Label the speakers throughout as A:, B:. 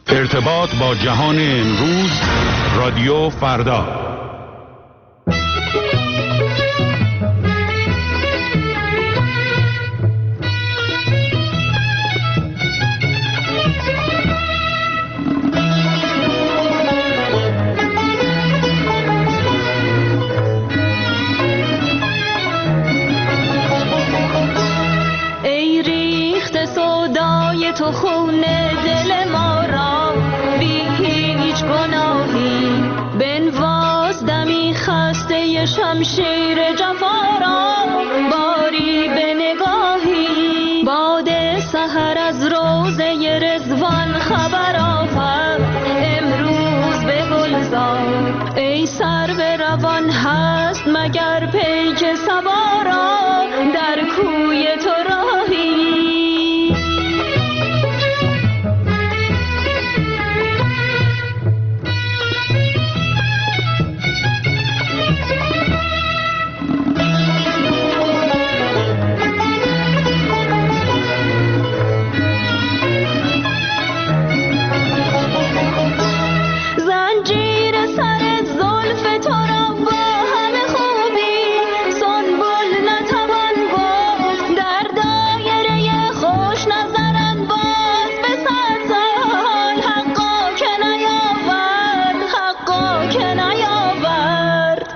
A: ارتباط با جهان امروز، رادیو فردا.
B: ای ریخت سودای تو خون دل ما را، بی هیچ گناهی بنواز دمی خسته شمشیر جفا را. باری به نگاهی باد سحر از روضه رضوان خبر آورد امروز به گلزار. ای سرو روان هست مگر پیک صبا را، در کوی تو راهی. زنجیر سر زلف تو را با همه خوبی سنبل نتوان گفت، در دایره خوش نظرن باز به صد سال. حقا که نیاورد، حقا که نیاورد.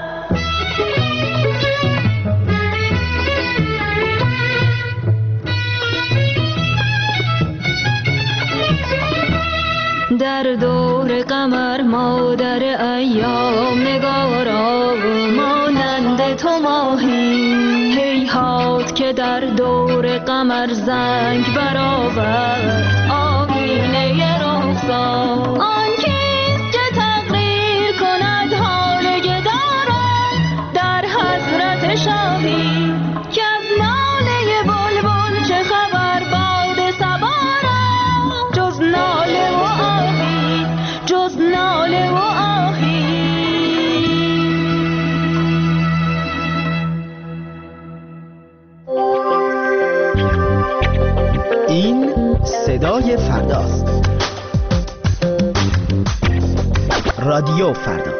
B: در دور قمر مادر ایام نگارا، مانند تو ماهی هیهات که در دور قمر زنگ برآورد آیینه رخسار. آن کیست که تقریر کند حال گدا را در حضرت شاهی، که از ناله بلبل چه خبر باد صبا را. جز ناله و آهی، جز ناله و آهی.
C: این صدای فرداست. رادیو فردا.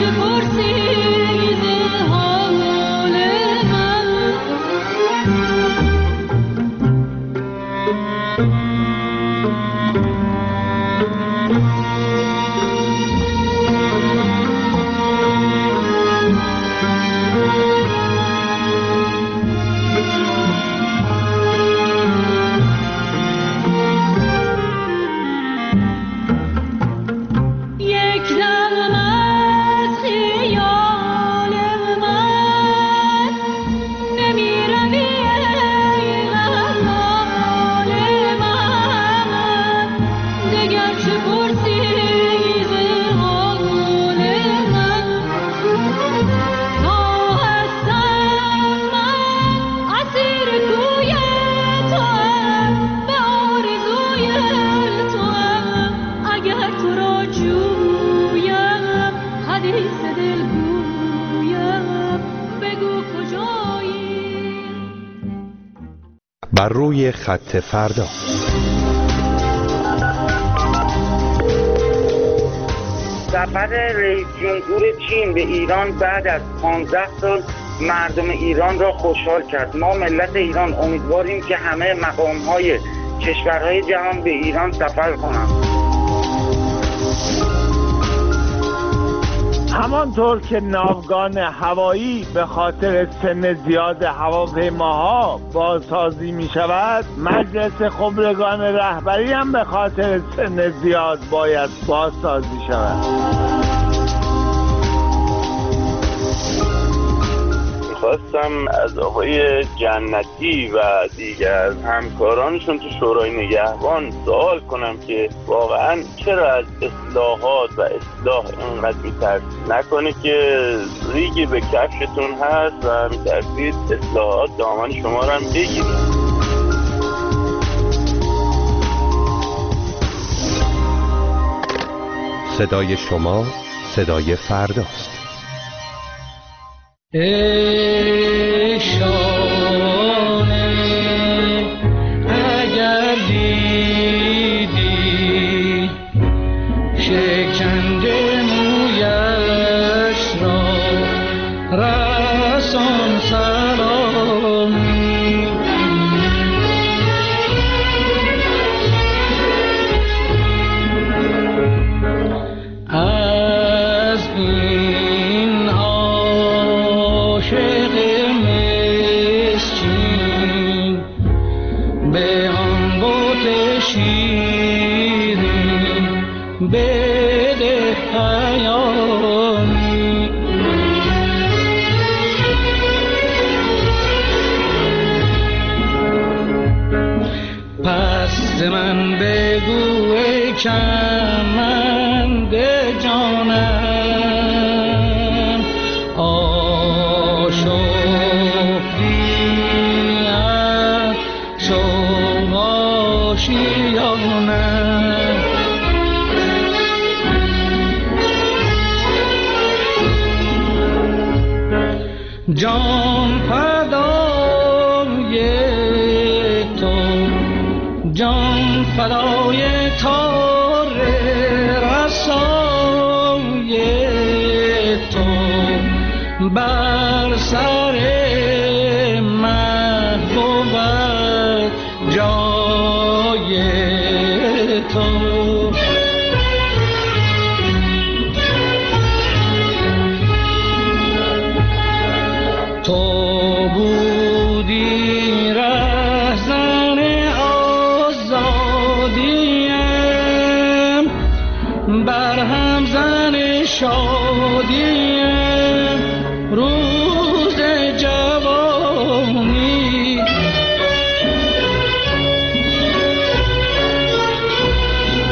B: چه پرسی ز حال من
D: بر روی خط فردا.
E: سفر رئیس جمهور چین به ایران بعد از 15 سال مردم ایران را خوشحال کرد. ما ملت ایران امیدواریم که همه مقام‌های کشورهای جهان به ایران سفر کنند.
F: همانطور که ناوگان هوایی به خاطر سن زیاد هواپیماها بازسازی می شود، مجلس خبرگان رهبری هم به خاطر سن زیاد باید بازسازی شود.
G: خواستم از آقای جنتی و دیگر همکارانشون تو شورای نگهبان سوال کنم که واقعا چرا از اصلاحات و اصلاح اینقدر می‌ترسید؟ نکنه که ریگی به کفشتون هست و می‌ترسید اصلاحات دامان شما رو هم بگیرید.
D: صدای شما صدای فرداست.
H: ای شانه اگر دیدی شکنده مویش را رسان سلامی از این عاشق مسکین به آن بت شیرین بده پیامی پس من بگو ای کمند جانم آشفتی از شوق آشیانم جان فدای تو جان فدای تار رسای تو بر سر من بود جای تو تو بودی رهزن آزادیم بر همزن شادیم روز جوانی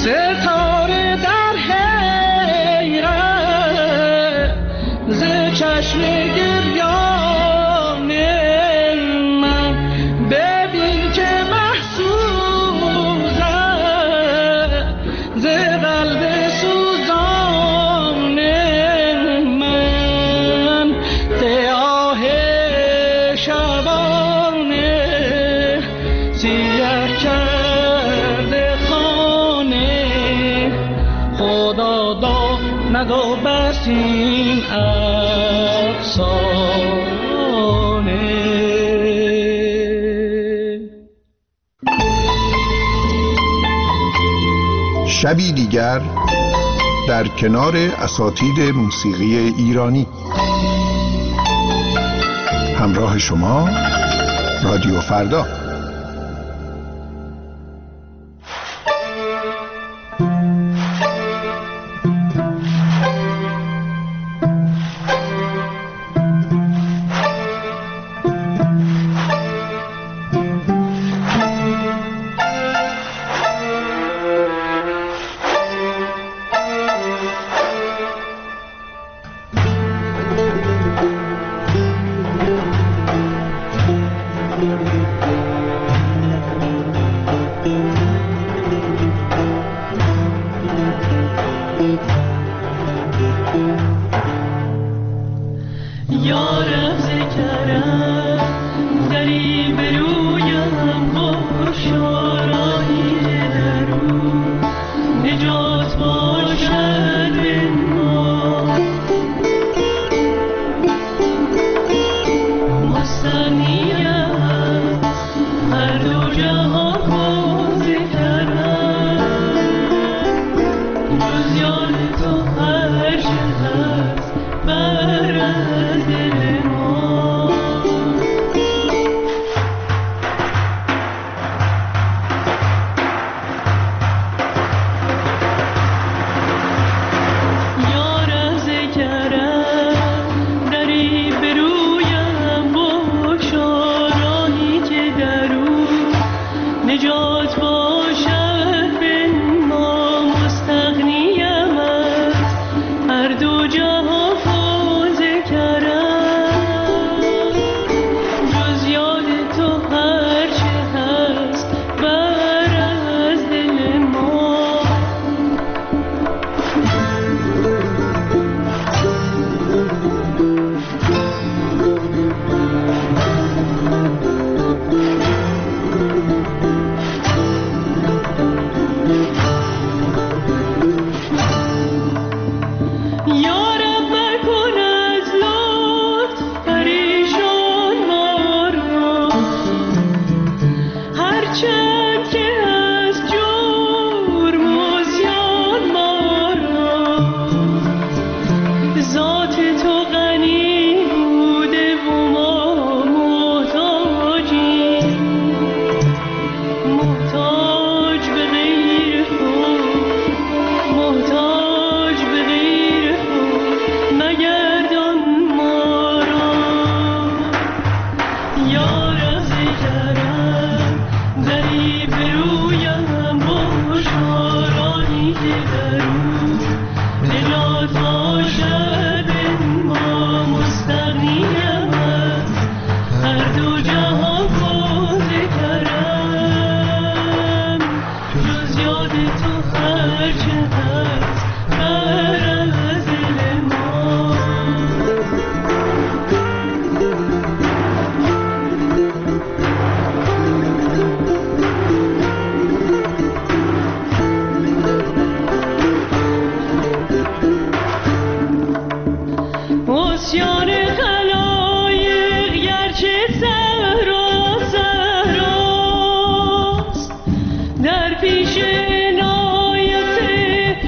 H: ستاره در حیرت ز چشم گریان من ببین که محسوزه ز قلب سوزان من آه شبانه سیه کرده خانه خدا دا ندو بس این افسانه.
I: شبی دیگر در کنار اساتید موسیقی ایرانی. همراه شما رادیو فردا.
B: در پیش نایت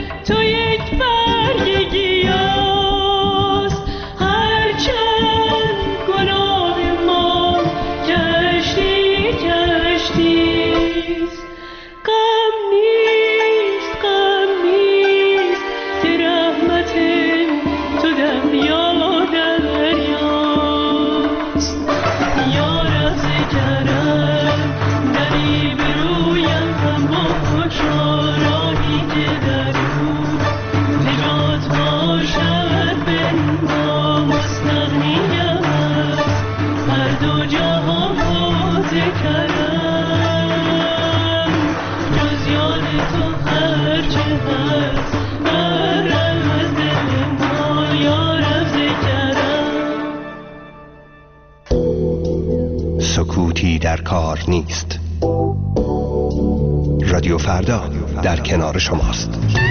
D: سکوتی در کار نیست. رادیو فردا در کنار شماست.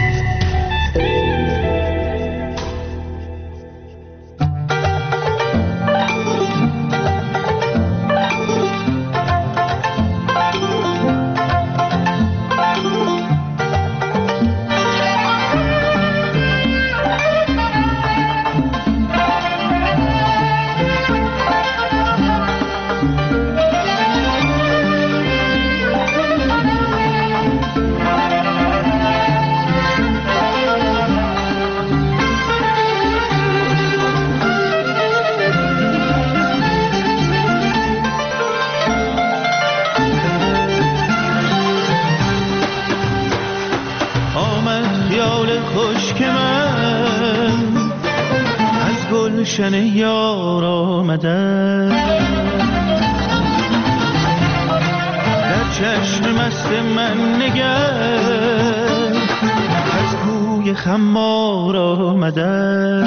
H: گلشن یار آمده در چشم مست من نگر از کوی خمار آمده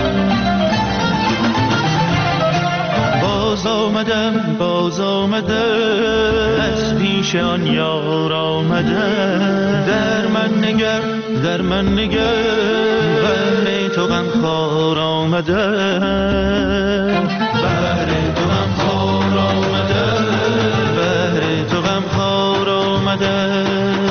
H: باز آمده از پیش آن یار آمده در من نگر بهر تو غمخوار آمده بهر تو غمخوار آمده بهر تو غمخوار آمده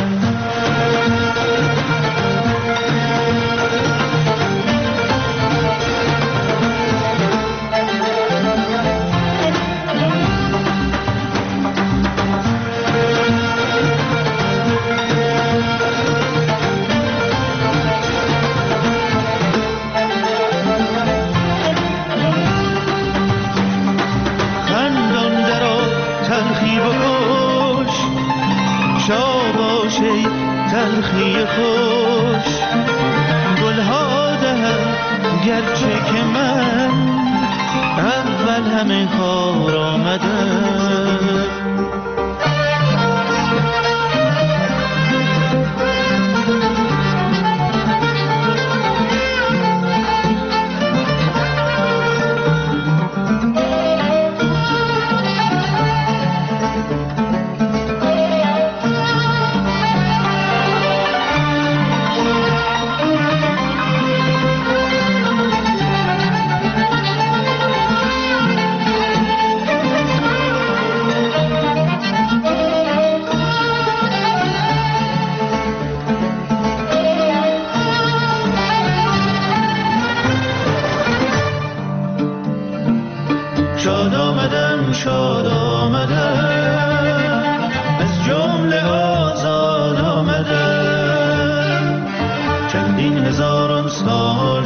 H: تلخی خوش گلها دهم گرچه که من اول همه خار آمدم شاد آمدم از جمله آزاد آمدم چندین هزاران سال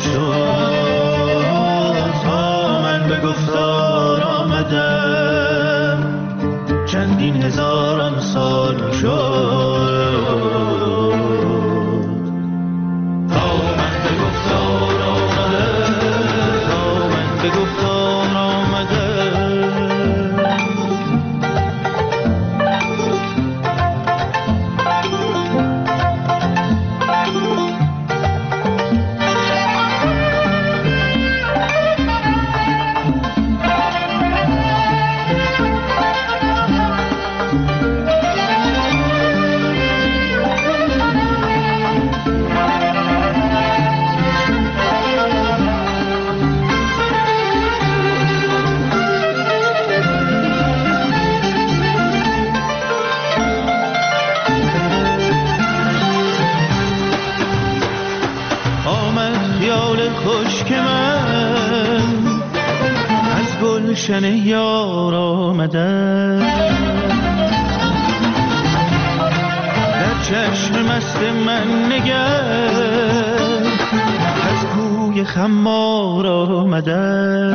H: شد تا من به گفتار آمدم چندین هزاران سال شد تا من به گفتار آمدم تا من به گفتار آمدم گلشن یار آمده در چشم مست من نگر از کوی خمار آمده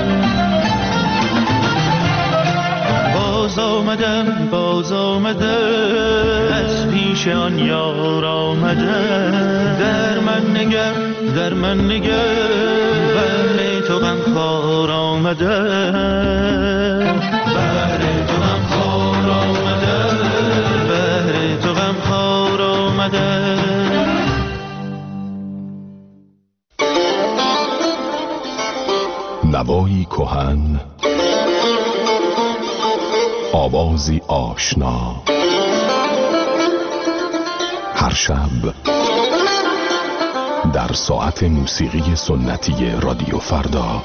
H: باز آمده از پیش آن یار آمده در من نگر بهر تو غمخوار آمده بهر تو غمخوار آمده بهر تو غمخوار آمده
A: نوایی کهن، آوازی آشنا، هر شب در ساعت موسیقی سنتی رادیو فردا.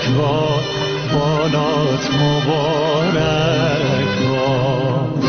H: باد، بالات مبارک باد.